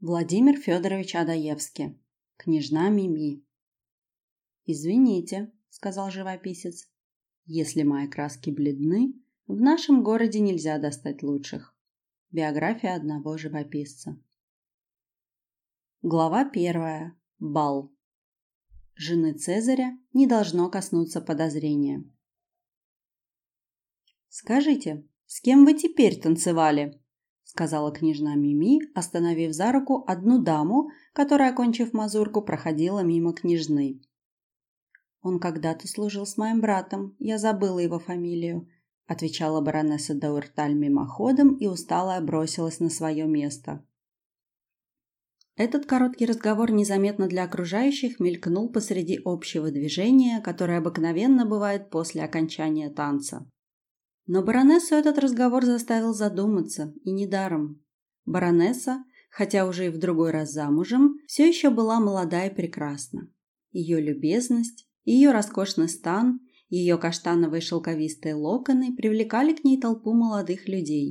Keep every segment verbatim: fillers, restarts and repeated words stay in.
Владимир Федорович Адаевский. Княжна Мими. «Извините», — сказал живописец, — «если мои краски бледны, в нашем городе нельзя достать лучших». Биография одного живописца. Глава первая. Бал. Жены Цезаря не должно коснуться подозрения. «Скажите, с кем вы теперь танцевали?» — сказала княжна Мими, остановив за руку одну даму, которая, окончив мазурку, проходила мимо княжны. «Он когда-то служил с моим братом, я забыла его фамилию», — отвечала баронесса де Урталь мимоходом и усталая бросилась на свое место. Этот короткий разговор незаметно для окружающих мелькнул посреди общего движения, которое обыкновенно бывает после окончания танца. Но баронессу этот разговор заставил задуматься, и недаром. Баронесса, хотя уже и в другой раз замужем, все еще была молода и прекрасна. Ее любезность, ее роскошный стан, ее каштановые шелковистые локоны привлекали к ней толпу молодых людей.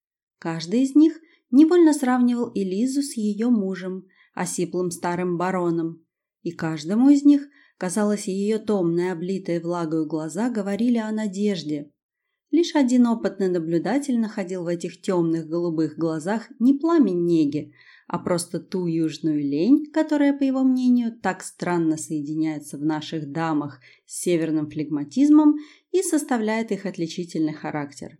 Каждый из них невольно сравнивал Элизу с ее мужем, осиплым старым бароном, и каждому из них, казалось, ее томные, облитые влагою глаза говорили о надежде. Лишь один опытный наблюдатель находил в этих темных голубых глазах не пламень неги, а просто ту южную лень, которая, по его мнению, так странно соединяется в наших дамах с северным флегматизмом и составляет их отличительный характер.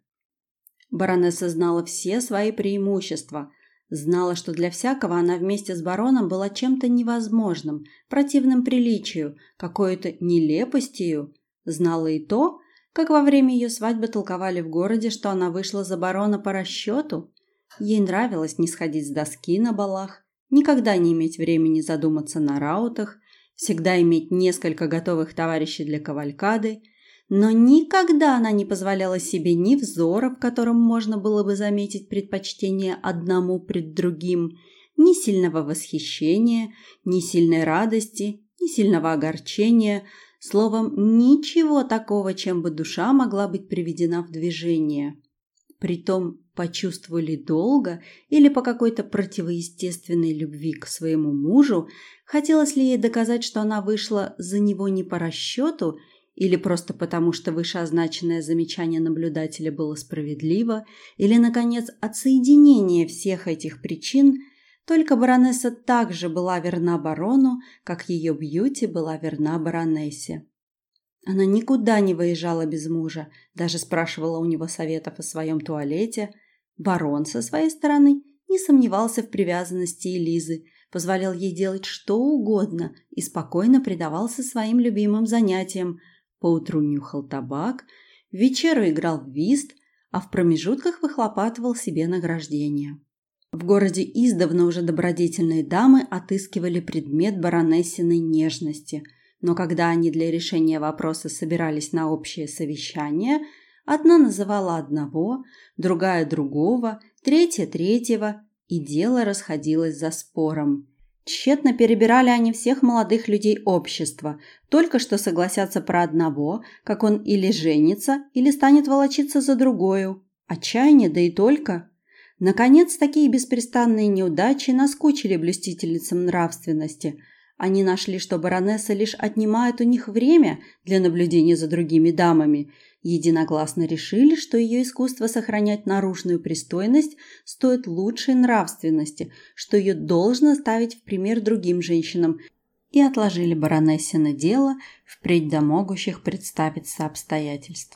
Баронесса знала все свои преимущества, знала, что для всякого она вместе с бароном была чем-то невозможным, противным приличию, какой-то нелепостью, знала и то, как во время ее свадьбы толковали в городе, что она вышла за барона по расчету. Ей нравилось не сходить с доски на балах, никогда не иметь времени задуматься на раутах, всегда иметь несколько готовых товарищей для кавалькады, но никогда она не позволяла себе ни взора, в котором можно было бы заметить предпочтение одному пред другим, ни сильного восхищения, ни сильной радости, ни сильного огорчения, словом, ничего такого, чем бы душа могла быть приведена в движение. Притом, по чувству ли долга или по какой-то противоестественной любви к своему мужу, хотелось ли ей доказать, что она вышла за него не по расчету, или просто потому, что вышеозначенное замечание наблюдателя было справедливо, или, наконец, от соединения всех этих причин. Только баронесса также была верна барону, как ее Бьюти была верна баронессе. Она никуда не выезжала без мужа, даже спрашивала у него советов о своем туалете. Барон, со своей стороны, не сомневался в привязанности Элизы, позволял ей делать что угодно и спокойно предавался своим любимым занятиям. Поутру нюхал табак, в вечеру играл в вист, а в промежутках выхлопатывал себе награждение. В городе издавна уже добродетельные дамы отыскивали предмет баронессиной нежности, но когда они для решения вопроса собирались на общее совещание, одна называла одного, другая другого, третья третьего, и дело расходилось за спором. Тщетно перебирали они всех молодых людей общества, только что согласятся про одного, как он или женится, или станет волочиться за другою. Отчаяние, да и только. Наконец, такие беспрестанные неудачи наскучили блюстительницам нравственности. Они нашли, что баронесса лишь отнимает у них время для наблюдения за другими дамами. Единогласно решили, что ее искусство сохранять наружную пристойность стоит лучшей нравственности, что ее должно ставить в пример другим женщинам, и отложили баронессино дело впредь до могущих представиться обстоятельств.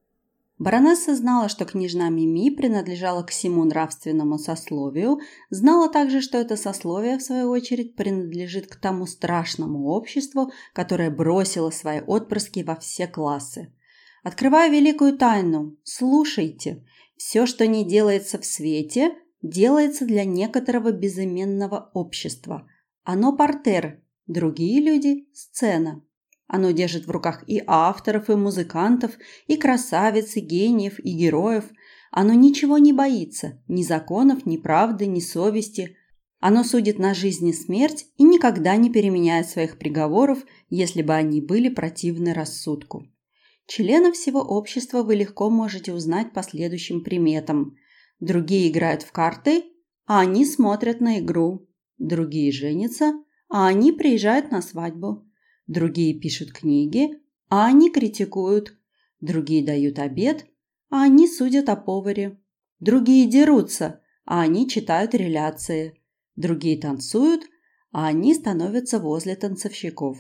Баронесса знала, что княжна Мими принадлежала к всему нравственному сословию, знала также, что это сословие, в свою очередь, принадлежит к тому страшному обществу, которое бросило свои отпрыски во все классы. Открываю великую тайну. Слушайте. Все, что не делается в свете, делается для некоторого безыменного общества. Оно портер, другие люди – сцена. Оно держит в руках и авторов, и музыкантов, и красавиц, и гениев, и героев. Оно ничего не боится, ни законов, ни правды, ни совести. Оно судит на жизнь и смерть и никогда не переменяет своих приговоров, если бы они были противны рассудку. Членов всего общества вы легко можете узнать по следующим приметам. Другие играют в карты, а они смотрят на игру. другие женятся, а они приезжают на свадьбу. Другие пишут книги, а они критикуют. Другие дают обед, а они судят о поваре. Другие дерутся, а они читают реляции. Другие танцуют, а они становятся возле танцовщиков.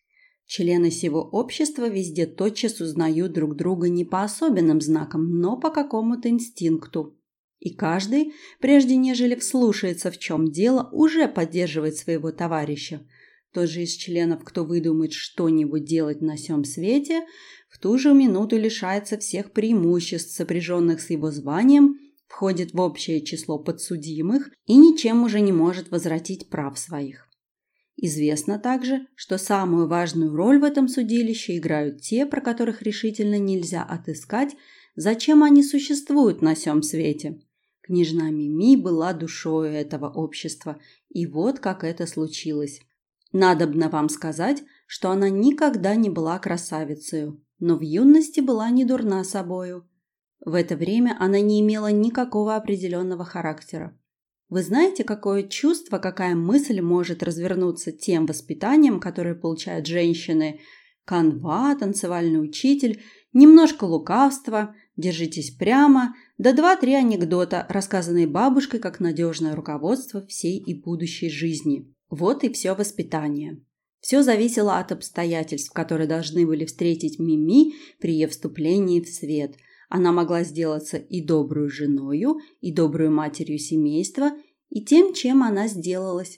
Члены сего общества везде тотчас узнают друг друга не по особенным знакам, но по какому-то инстинкту. И каждый, прежде нежели вслушается, в чем дело, уже поддерживает своего товарища. Тот же из членов, кто выдумает что-нибудь делать на сём свете, в ту же минуту лишается всех преимуществ, сопряженных с его званием, входит в общее число подсудимых и ничем уже не может возвратить прав своих. Известно также, что самую важную роль в этом судилище играют те, про которых решительно нельзя отыскать, зачем они существуют на сём свете. Княжна Мими была душою этого общества, и вот как это случилось. Надобно вам сказать, что она никогда не была красавицею, но в юности была не дурна собою. В это время она не имела никакого определенного характера. Вы знаете, какое чувство, какая мысль может развернуться тем воспитанием, которое получают женщины? Канва, танцевальный учитель, немножко лукавства, держитесь прямо, да два-три анекдота, рассказанные бабушкой как надежное руководство всей и будущей жизни. Вот и все воспитание. Все зависело от обстоятельств, которые должны были встретить Мими при ее вступлении в свет. Она могла сделаться и добрую женою, и добрую матерью семейства, и тем, чем она сделалась.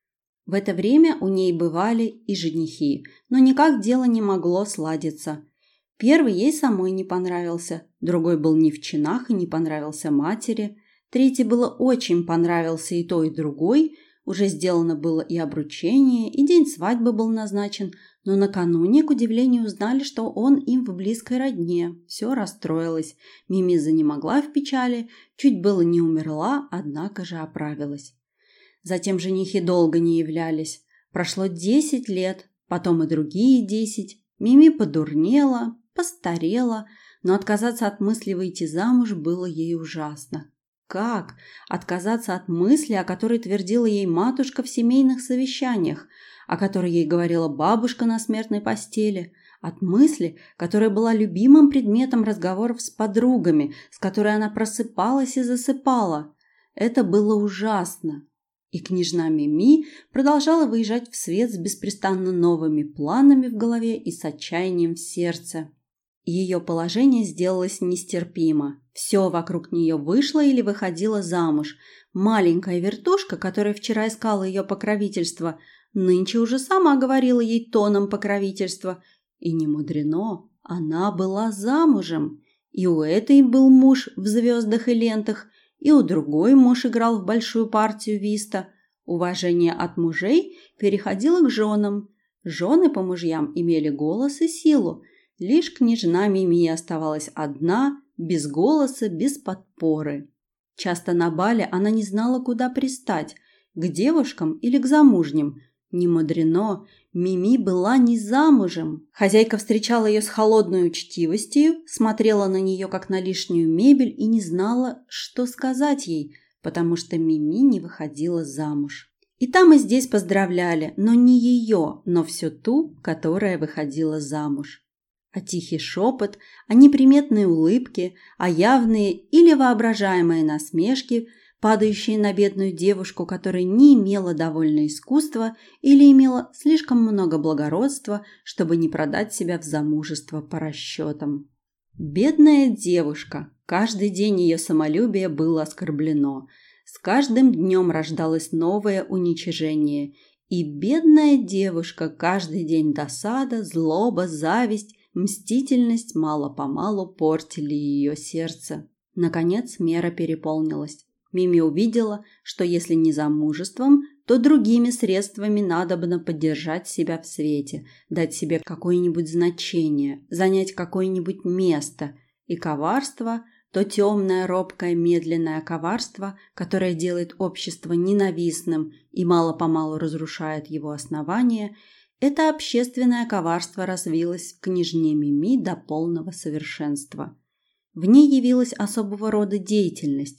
В это время у ней бывали и женихи, но никак дело не могло сладиться. Первый ей самой не понравился, другой был не в чинах и не понравился матери, третий было очень понравился и то, и другой. Уже сделано было и обручение, и день свадьбы был назначен, но накануне, к удивлению, узнали, что он им в близкой родне. Все расстроилось. Мими занемогла в печали, чуть было не умерла, однако же оправилась. Затем женихи долго не являлись. Прошло десять лет, потом и другие десять. Мими подурнела, постарела, но отказаться от мысли выйти замуж было ей ужасно. Как отказаться от мысли, о которой твердила ей матушка в семейных совещаниях, о которой ей говорила бабушка на смертной постели, от мысли, которая была любимым предметом разговоров с подругами, с которой она просыпалась и засыпала? Это было ужасно. И княжна Мими продолжала выезжать в свет с беспрестанно новыми планами в голове и с отчаянием в сердце. Ее положение сделалось нестерпимо. Все вокруг нее вышло или выходило замуж. Маленькая вертушка, которая вчера искала ее покровительство, нынче уже сама говорила ей тоном покровительства. И не мудрено, она была замужем. И у этой был муж в звездах и лентах, и у другой муж играл в большую партию виста. Уважение от мужей переходило к женам. Жены по мужьям имели голос и силу. Лишь княжна Мими оставалась одна, без голоса, без подпоры. Часто на бале она не знала, куда пристать, к девушкам или к замужним. Не мудрено, Мими была не замужем. Хозяйка встречала ее с холодной учтивостью, смотрела на нее как на лишнюю мебель и не знала, что сказать ей, потому что Мими не выходила замуж. И там, и здесь поздравляли, но не ее, но все ту, которая выходила замуж. А тихий шепот, а неприметные улыбки, а явные или воображаемые насмешки, падающие на бедную девушку, которая не имела довольно искусства или имела слишком много благородства, чтобы не продать себя в замужество по расчетам. Бедная девушка, каждый день ее самолюбие было оскорблено, с каждым днем рождалось новое уничижение, и бедная девушка каждый день досада, злоба, зависть, мстительность мало-помалу портили ее сердце. Наконец мера переполнилась. Мими увидела, что если не замужеством, то другими средствами надобно поддержать себя в свете, дать себе какое-нибудь значение, занять какое-нибудь место. И коварство, то темное, робкое, медленное коварство, которое делает общество ненавистным и мало-помалу разрушает его основания, это общественное коварство развилось в княжне Мими до полного совершенства. В ней явилась особого рода деятельность.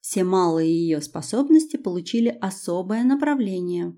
Все малые ее способности получили особое направление.